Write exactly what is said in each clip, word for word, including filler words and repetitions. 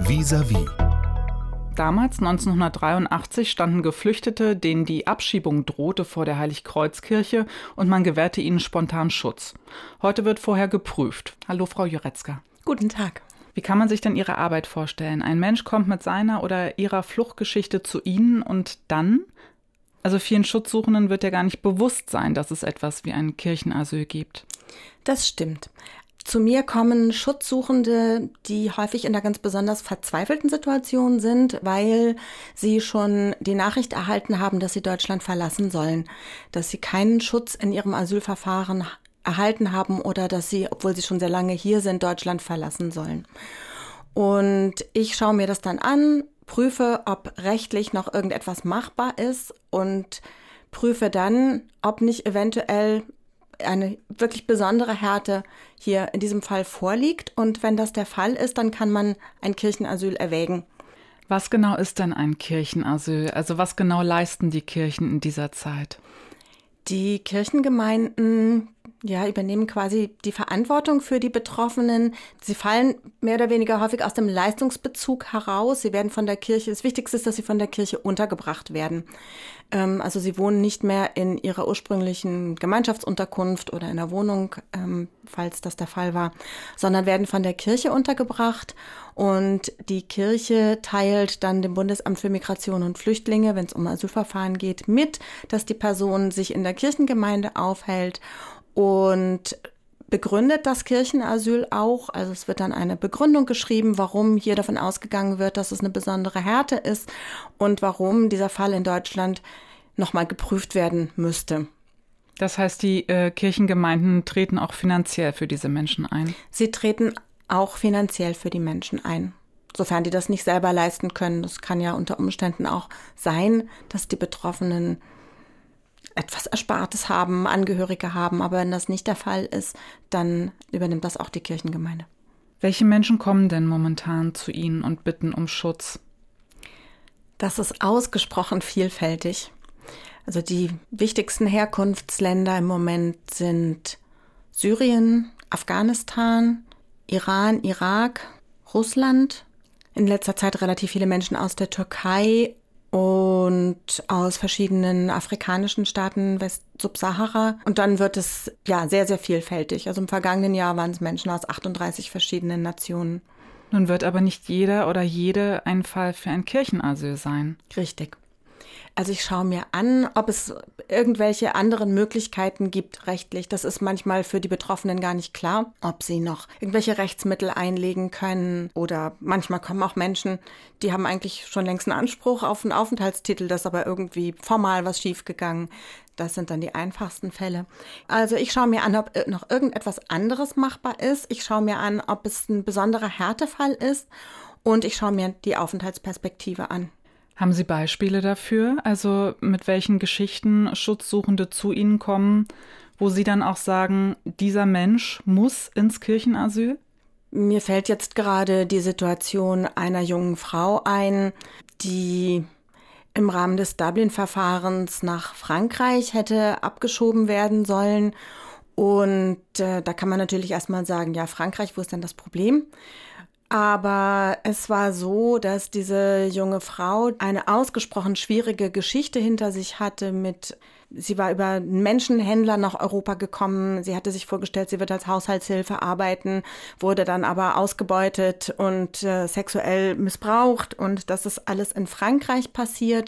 Vis-à-vis. Damals, neunzehnhundertdreiundachtzig, standen Geflüchtete, denen die Abschiebung drohte, vor der Heiligkreuzkirche und man gewährte ihnen spontan Schutz. Heute wird vorher geprüft. Hallo, Frau Jurecka. Guten Tag. Wie kann man sich denn Ihre Arbeit vorstellen? Ein Mensch kommt mit seiner oder ihrer Fluchtgeschichte zu Ihnen und dann? Also vielen Schutzsuchenden wird ja gar nicht bewusst sein, dass es etwas wie ein Kirchenasyl gibt. Das stimmt. Zu mir kommen Schutzsuchende, die häufig in einer ganz besonders verzweifelten Situation sind, weil sie schon die Nachricht erhalten haben, dass sie Deutschland verlassen sollen, dass sie keinen Schutz in ihrem Asylverfahren erhalten haben oder dass sie, obwohl sie schon sehr lange hier sind, Deutschland verlassen sollen. Und ich schaue mir das dann an, prüfe, ob rechtlich noch irgendetwas machbar ist und prüfe dann, ob nicht eventuell eine wirklich besondere Härte hier in diesem Fall vorliegt. Und wenn das der Fall ist, dann kann man ein Kirchenasyl erwägen. Was genau ist denn ein Kirchenasyl? Also was genau leisten die Kirchen in dieser Zeit? Die Kirchengemeinden ja, übernehmen quasi die Verantwortung für die Betroffenen. Sie fallen mehr oder weniger häufig aus dem Leistungsbezug heraus. Sie werden von der Kirche, das Wichtigste ist, dass sie von der Kirche untergebracht werden. Ähm, also sie wohnen nicht mehr in ihrer ursprünglichen Gemeinschaftsunterkunft oder in der Wohnung, ähm, falls das der Fall war, sondern werden von der Kirche untergebracht. Und die Kirche teilt dann dem Bundesamt für Migration und Flüchtlinge, wenn es um Asylverfahren geht, mit, dass die Person sich in der Kirchengemeinde aufhält und begründet das Kirchenasyl auch. Also es wird dann eine Begründung geschrieben, warum hier davon ausgegangen wird, dass es eine besondere Härte ist und warum dieser Fall in Deutschland nochmal geprüft werden müsste. Das heißt, die äh, Kirchengemeinden treten auch finanziell für diese Menschen ein? Sie treten auch finanziell für die Menschen ein, sofern die das nicht selber leisten können. Das kann ja unter Umständen auch sein, dass die Betroffenen etwas Erspartes haben, Angehörige haben. Aber wenn das nicht der Fall ist, dann übernimmt das auch die Kirchengemeinde. Welche Menschen kommen denn momentan zu Ihnen und bitten um Schutz? Das ist ausgesprochen vielfältig. Also die wichtigsten Herkunftsländer im Moment sind Syrien, Afghanistan, Iran, Irak, Russland. In letzter Zeit relativ viele Menschen aus der Türkei und aus verschiedenen afrikanischen Staaten West-Subsahara. Und dann wird es ja sehr, sehr vielfältig. Also im vergangenen Jahr waren es Menschen aus achtunddreißig verschiedenen Nationen. Nun wird aber nicht jeder oder jede ein Fall für ein Kirchenasyl sein. Richtig. Also ich schaue mir an, ob es irgendwelche anderen Möglichkeiten gibt rechtlich. Das ist manchmal für die Betroffenen gar nicht klar, ob sie noch irgendwelche Rechtsmittel einlegen können. Oder manchmal kommen auch Menschen, die haben eigentlich schon längst einen Anspruch auf einen Aufenthaltstitel, das ist aber irgendwie formal was schiefgegangen. Das sind dann die einfachsten Fälle. Also ich schaue mir an, ob noch irgendetwas anderes machbar ist. Ich schaue mir an, ob es ein besonderer Härtefall ist. Und ich schaue mir die Aufenthaltsperspektive an. Haben Sie Beispiele dafür, also mit welchen Geschichten Schutzsuchende zu Ihnen kommen, wo Sie dann auch sagen, dieser Mensch muss ins Kirchenasyl? Mir fällt jetzt gerade die Situation einer jungen Frau ein, die im Rahmen des Dublin-Verfahrens nach Frankreich hätte abgeschoben werden sollen. Und äh, da kann man natürlich erstmal sagen, ja, Frankreich, wo ist denn das Problem? Aber es war so, dass diese junge Frau eine ausgesprochen schwierige Geschichte hinter sich hatte mit, sie war über einen Menschenhändler nach Europa gekommen. Sie hatte sich vorgestellt, sie wird als Haushaltshilfe arbeiten, wurde dann aber ausgebeutet und äh, sexuell missbraucht. Und das ist alles in Frankreich passiert.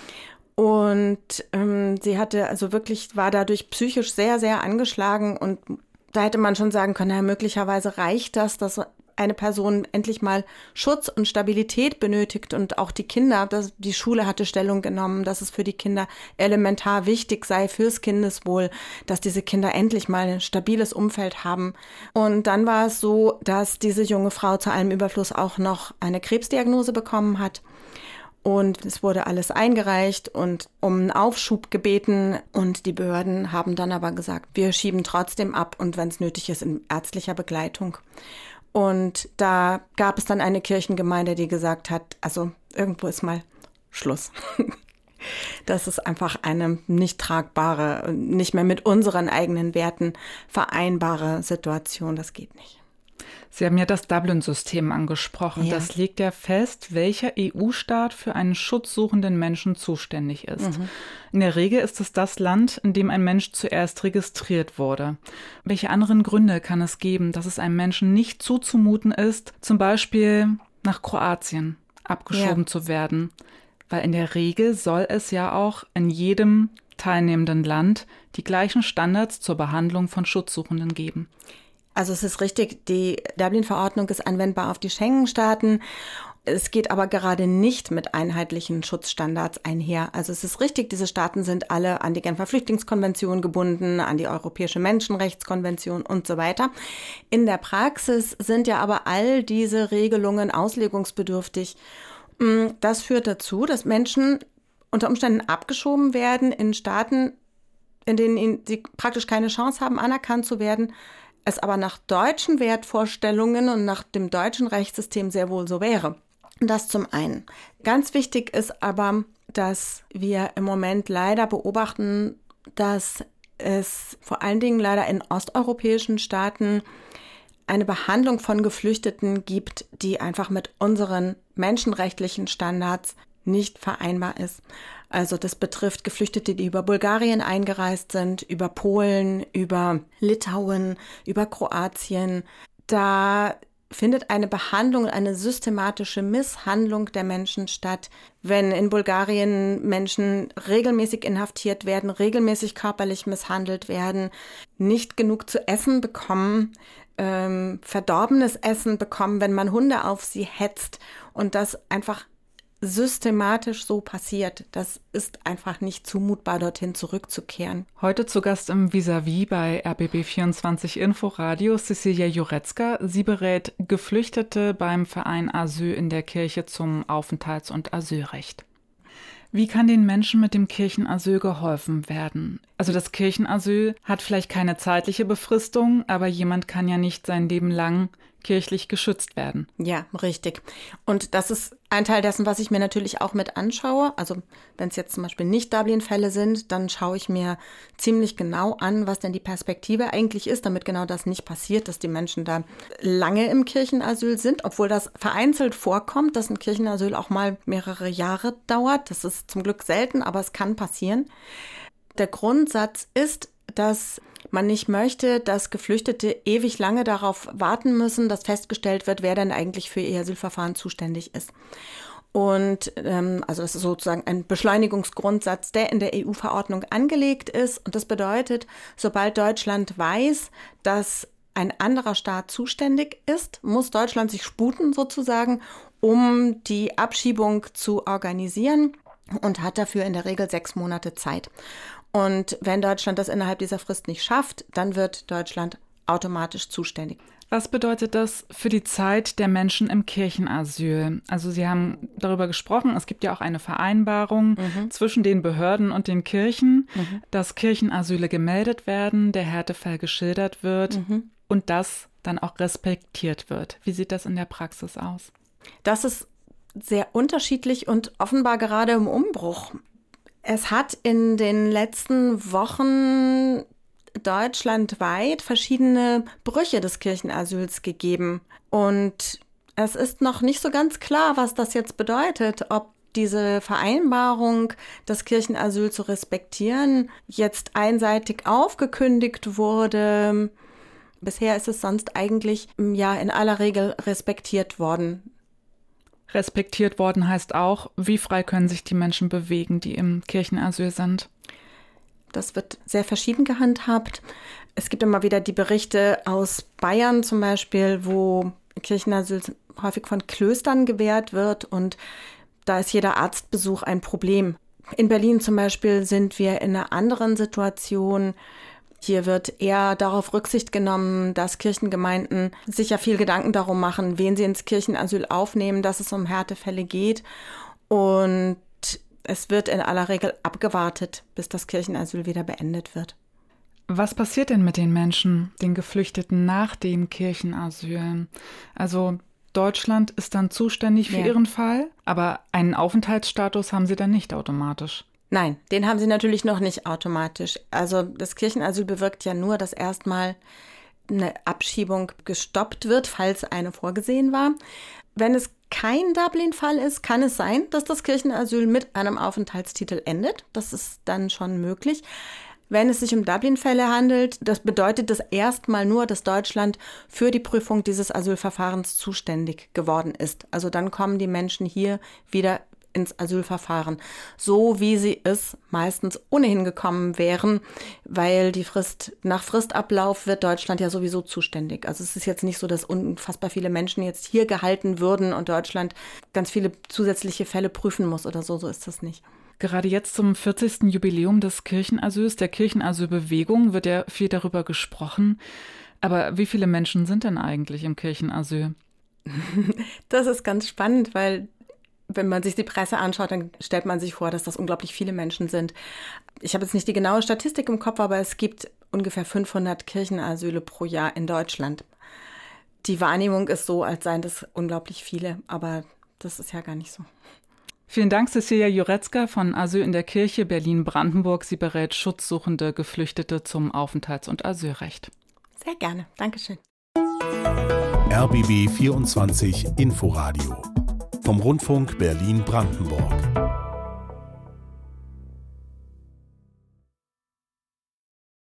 Und ähm, sie hatte also wirklich, war dadurch psychisch sehr, sehr angeschlagen. Und da hätte man schon sagen können, ja, möglicherweise reicht das, dass eine Person endlich mal Schutz und Stabilität benötigt und auch die Kinder, das, die Schule hatte Stellung genommen, dass es für die Kinder elementar wichtig sei fürs Kindeswohl, dass diese Kinder endlich mal ein stabiles Umfeld haben. Und dann war es so, dass diese junge Frau zu allem Überfluss auch noch eine Krebsdiagnose bekommen hat. Und es wurde alles eingereicht und um einen Aufschub gebeten. Und die Behörden haben dann aber gesagt, wir schieben trotzdem ab und wenn es nötig ist, in ärztlicher Begleitung. Und da gab es dann eine Kirchengemeinde, die gesagt hat, also irgendwo ist mal Schluss. Das ist einfach eine nicht tragbare, nicht mehr mit unseren eigenen Werten vereinbare Situation. Das geht nicht. Sie haben ja das Dublin-System angesprochen. Ja. Das legt ja fest, welcher E U-Staat für einen schutzsuchenden Menschen zuständig ist. Mhm. In der Regel ist es das Land, in dem ein Mensch zuerst registriert wurde. Welche anderen Gründe kann es geben, dass es einem Menschen nicht zuzumuten ist, zum Beispiel nach Kroatien abgeschoben ja. zu werden? Weil in der Regel soll es ja auch in jedem teilnehmenden Land die gleichen Standards zur Behandlung von Schutzsuchenden geben. Also es ist richtig, die Dublin-Verordnung ist anwendbar auf die Schengen-Staaten. Es geht aber gerade nicht mit einheitlichen Schutzstandards einher. Also es ist richtig, diese Staaten sind alle an die Genfer Flüchtlingskonvention gebunden, an die Europäische Menschenrechtskonvention und so weiter. In der Praxis sind ja aber all diese Regelungen auslegungsbedürftig. Das führt dazu, dass Menschen unter Umständen abgeschoben werden in Staaten, in denen sie praktisch keine Chance haben, anerkannt zu werden, es aber nach deutschen Wertvorstellungen und nach dem deutschen Rechtssystem sehr wohl so wäre. Das zum einen. Ganz wichtig ist aber, dass wir im Moment leider beobachten, dass es vor allen Dingen leider in osteuropäischen Staaten eine Behandlung von Geflüchteten gibt, die einfach mit unseren menschenrechtlichen Standards nicht vereinbar ist. Also das betrifft Geflüchtete, die über Bulgarien eingereist sind, über Polen, über Litauen, über Kroatien. Da findet eine Behandlung, eine systematische Misshandlung der Menschen statt, wenn in Bulgarien Menschen regelmäßig inhaftiert werden, regelmäßig körperlich misshandelt werden, nicht genug zu essen bekommen, ähm, verdorbenes Essen bekommen, wenn man Hunde auf sie hetzt und das einfach systematisch so passiert. Das ist einfach nicht zumutbar, dorthin zurückzukehren. Heute zu Gast im Vis-à-vis bei R B B vierundzwanzig Inforadio Cecilia Jurecka. Sie berät Geflüchtete beim Verein Asyl in der Kirche zum Aufenthalts- und Asylrecht. Wie kann den Menschen mit dem Kirchenasyl geholfen werden? Also das Kirchenasyl hat vielleicht keine zeitliche Befristung, aber jemand kann ja nicht sein Leben lang kirchlich geschützt werden. Ja, richtig. Und das ist ein Teil dessen, was ich mir natürlich auch mit anschaue. Also wenn es jetzt zum Beispiel nicht Dublin-Fälle sind, dann schaue ich mir ziemlich genau an, was denn die Perspektive eigentlich ist, damit genau das nicht passiert, dass die Menschen da lange im Kirchenasyl sind, obwohl das vereinzelt vorkommt, dass ein Kirchenasyl auch mal mehrere Jahre dauert. Das ist zum Glück selten, aber es kann passieren. Der Grundsatz ist, dass man nicht möchte, dass Geflüchtete ewig lange darauf warten müssen, dass festgestellt wird, wer denn eigentlich für ihr Asylverfahren zuständig ist. Und ähm, also das ist sozusagen ein Beschleunigungsgrundsatz, der in der E U-Verordnung angelegt ist. Und das bedeutet, sobald Deutschland weiß, dass ein anderer Staat zuständig ist, muss Deutschland sich sputen sozusagen, um die Abschiebung zu organisieren und hat dafür in der Regel sechs Monate Zeit. Und wenn Deutschland das innerhalb dieser Frist nicht schafft, dann wird Deutschland automatisch zuständig. Was bedeutet das für die Zeit der Menschen im Kirchenasyl? Also Sie haben darüber gesprochen, es gibt ja auch eine Vereinbarung mhm. zwischen den Behörden und den Kirchen, mhm. dass Kirchenasyle gemeldet werden, der Härtefall geschildert wird mhm. und das dann auch respektiert wird. Wie sieht das in der Praxis aus? Das ist sehr unterschiedlich und offenbar gerade im Umbruch. Es hat in den letzten Wochen deutschlandweit verschiedene Brüche des Kirchenasyls gegeben. Und es ist noch nicht so ganz klar, was das jetzt bedeutet, ob diese Vereinbarung, das Kirchenasyl zu respektieren, jetzt einseitig aufgekündigt wurde. Bisher ist es sonst eigentlich ja in aller Regel respektiert worden. Respektiert worden heißt auch, wie frei können sich die Menschen bewegen, die im Kirchenasyl sind? Das wird sehr verschieden gehandhabt. Es gibt immer wieder die Berichte aus Bayern zum Beispiel, wo Kirchenasyl häufig von Klöstern gewährt wird und da ist jeder Arztbesuch ein Problem. In Berlin zum Beispiel sind wir in einer anderen Situation. Hier wird eher darauf Rücksicht genommen, dass Kirchengemeinden sich ja viel Gedanken darum machen, wen sie ins Kirchenasyl aufnehmen, dass es um Härtefälle geht. Und es wird in aller Regel abgewartet, bis das Kirchenasyl wieder beendet wird. Was passiert denn mit den Menschen, den Geflüchteten nach dem Kirchenasyl? Also Deutschland ist dann zuständig für ja. ihren Fall, aber einen Aufenthaltsstatus haben sie dann nicht automatisch. Nein, den haben sie natürlich noch nicht automatisch. Also das Kirchenasyl bewirkt ja nur, dass erstmal eine Abschiebung gestoppt wird, falls eine vorgesehen war. Wenn es kein Dublin-Fall ist, kann es sein, dass das Kirchenasyl mit einem Aufenthaltstitel endet. Das ist dann schon möglich. Wenn es sich um Dublin-Fälle handelt, das bedeutet das erstmal nur, dass Deutschland für die Prüfung dieses Asylverfahrens zuständig geworden ist. Also dann kommen die Menschen hier wieder ins Asylverfahren, so wie sie es meistens ohnehin gekommen wären, weil die Frist, nach Fristablauf wird Deutschland ja sowieso zuständig. Also es ist jetzt nicht so, dass unfassbar viele Menschen jetzt hier gehalten würden und Deutschland ganz viele zusätzliche Fälle prüfen muss oder so, so ist das nicht. Gerade jetzt zum vierzigsten Jubiläum des Kirchenasyls, der Kirchenasylbewegung, wird ja viel darüber gesprochen. Aber wie viele Menschen sind denn eigentlich im Kirchenasyl? Das ist ganz spannend, weil wenn man sich die Presse anschaut, dann stellt man sich vor, dass das unglaublich viele Menschen sind. Ich habe jetzt nicht die genaue Statistik im Kopf, aber es gibt ungefähr fünfhundert Kirchenasyle pro Jahr in Deutschland. Die Wahrnehmung ist so, als seien das unglaublich viele, aber das ist ja gar nicht so. Vielen Dank, Cecilia Jurecka von Asyl in der Kirche Berlin-Brandenburg. Sie berät schutzsuchende Geflüchtete zum Aufenthalts- und Asylrecht. Sehr gerne. Dankeschön. R B B vierundzwanzig Inforadio vom Rundfunk Berlin-Brandenburg.